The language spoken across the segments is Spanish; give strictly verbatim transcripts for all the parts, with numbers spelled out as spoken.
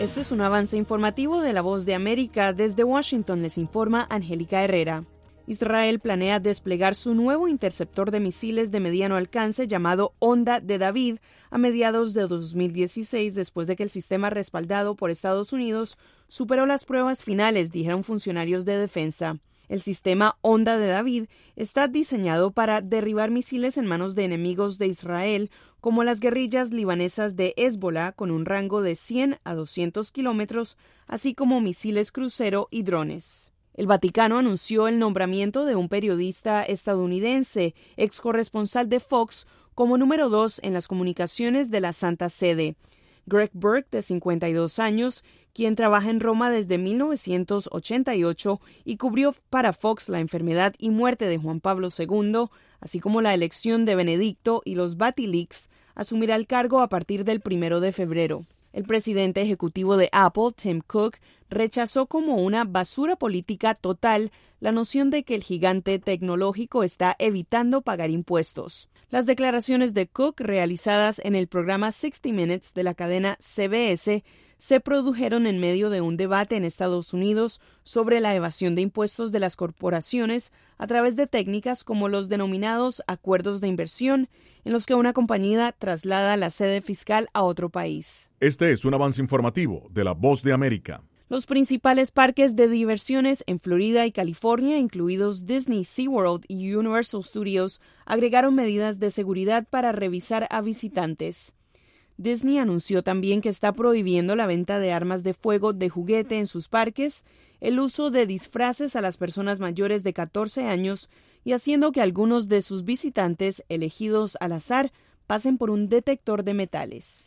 Este es un avance informativo de La Voz de América. Desde Washington les informa Angélica Herrera. Israel planea desplegar su nuevo interceptor de misiles de mediano alcance llamado Onda de David a mediados de dos mil dieciséis, después de que el sistema respaldado por Estados Unidos superó las pruebas finales, dijeron funcionarios de defensa. El sistema Onda de David está diseñado para derribar misiles en manos de enemigos de Israel, como las guerrillas libanesas de Hezbollah, con un rango de cien a doscientos kilómetros, así como misiles crucero y drones. El Vaticano anunció el nombramiento de un periodista estadounidense, ex corresponsal de Fox, como número dos en las comunicaciones de la Santa Sede. Greg Burke, de cincuenta y dos años, quien trabaja en Roma desde mil novecientos ochenta y ocho y cubrió para Fox la enfermedad y muerte de Juan Pablo segundo, así como la elección de Benedicto y los Batilix, asumirá el cargo a partir del primero de febrero. El presidente ejecutivo de Apple, Tim Cook, rechazó como una basura política total la noción de que el gigante tecnológico está evitando pagar impuestos. Las declaraciones de Cook, realizadas en el programa sesenta Minutes de la cadena C B S, se produjeron en medio de un debate en Estados Unidos sobre la evasión de impuestos de las corporaciones a través de técnicas como los denominados acuerdos de inversión, en los que una compañía traslada la sede fiscal a otro país. Este es un avance informativo de La Voz de América. Los principales parques de diversiones en Florida y California, incluidos Disney, SeaWorld y Universal Studios, agregaron medidas de seguridad para revisar a visitantes. Disney anunció también que está prohibiendo la venta de armas de fuego de juguete en sus parques, el uso de disfraces a las personas mayores de catorce años y haciendo que algunos de sus visitantes, elegidos al azar, pasen por un detector de metales.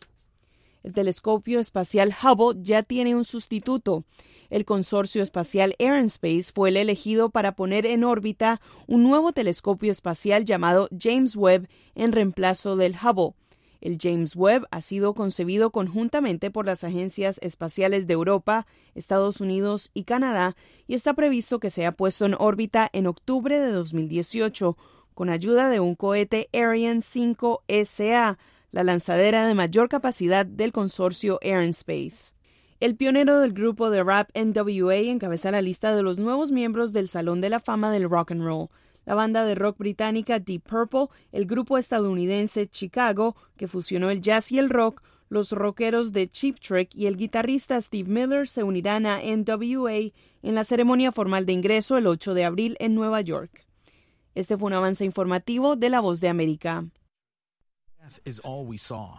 El telescopio espacial Hubble ya tiene un sustituto. El consorcio espacial Arianespace fue el elegido para poner en órbita un nuevo telescopio espacial llamado James Webb en reemplazo del Hubble. El James Webb ha sido concebido conjuntamente por las agencias espaciales de Europa, Estados Unidos y Canadá y está previsto que sea puesto en órbita en octubre de dos mil dieciocho, con ayuda de un cohete Ariane cinco S A, la lanzadera de mayor capacidad del consorcio Arianespace. El pionero del grupo de rap N W A encabeza la lista de los nuevos miembros del Salón de la Fama del Rock and Roll. La banda de rock británica Deep Purple, el grupo estadounidense Chicago, que fusionó el jazz y el rock, los rockeros de Cheap Trick y el guitarrista Steve Miller se unirán a N W A en la ceremonia formal de ingreso el ocho de abril en Nueva York. Este fue un avance informativo de La Voz de América.